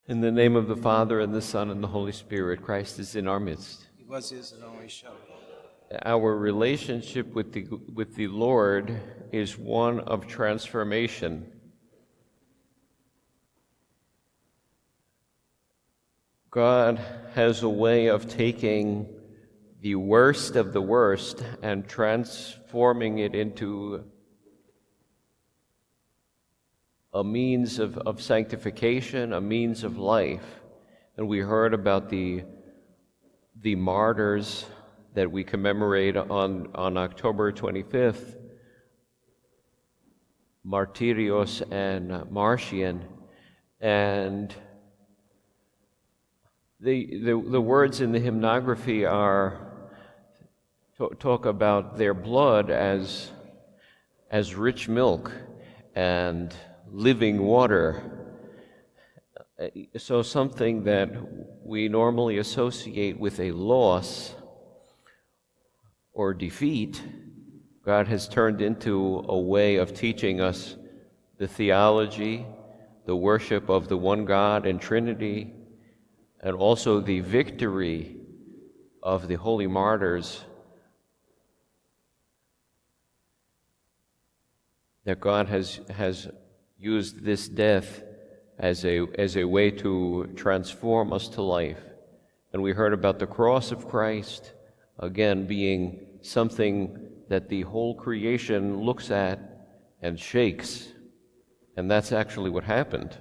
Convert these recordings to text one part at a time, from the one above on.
In the name of the Father, and the Son, and the Holy Spirit, Christ is in our midst. He was, is, and always shall be. Our relationship with the Lord is one of transformation. God has a way of taking the worst of the worst and transforming it into a means of sanctification, a means of life. And we heard about the martyrs that we commemorate on October 25th, Martyrios and Marcion. And the words in the hymnography talk about their blood as rich milk and living water. So something that we normally associate with a loss or defeat, God has turned into a way of teaching us the theology, the worship of the one God and Trinity, and also the victory of the holy martyrs, that God has used this death as a way to transform us to life. And we heard about the cross of Christ, again being something that the whole creation looks at and shakes. And that's actually what happened.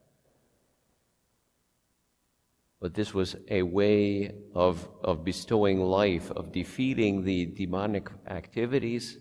But this was a way of bestowing life, of defeating the demonic activities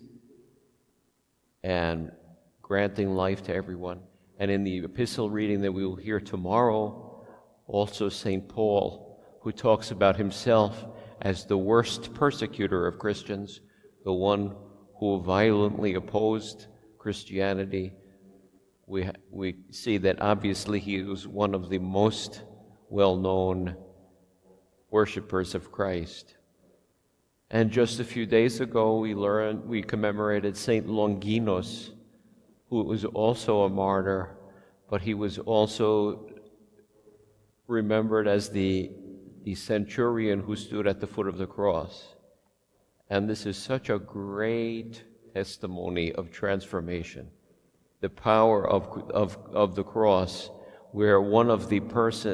and granting life to everyone. And in the epistle reading that we will hear tomorrow, also St. Paul, who talks about himself as the worst persecutor of Christians, the one who violently opposed Christianity. We see that obviously he was one of the most well-known worshipers of Christ. And just a few days ago, we commemorated Saint Longinos, who was also a martyr, but he was also remembered as the centurion who stood at the foot of the cross. And this is such a great testimony of transformation. The power of the cross, where one of the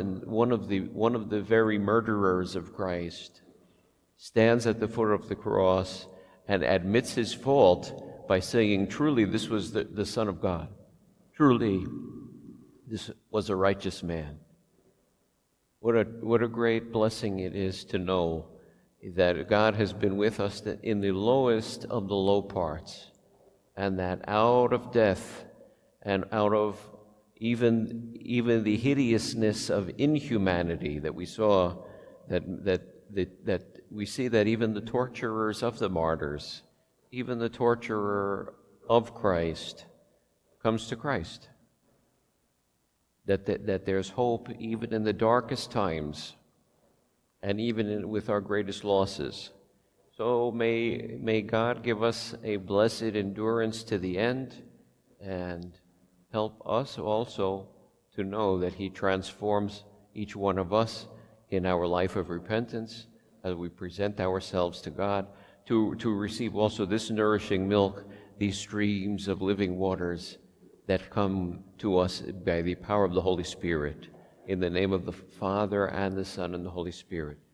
very murderers of Christ stands at the foot of the cross and admits his fault by saying, truly, this was the Son of God. Truly, this was a righteous man. What a great blessing it is to know that God has been with us in the lowest of the low parts, and that out of death and out of even the hideousness of inhumanity that we saw, that we see that even the torturers of the martyrs, even the torturer of Christ, comes to Christ. That there's hope even in the darkest times, and even with our greatest losses. So may God give us a blessed endurance to the end, and help us also to know that He transforms each one of us in our life of repentance as we present ourselves to God, to receive also this nourishing milk, these streams of living waters that come to us by the power of the Holy Spirit. In the name of the Father, and the Son, and the Holy Spirit.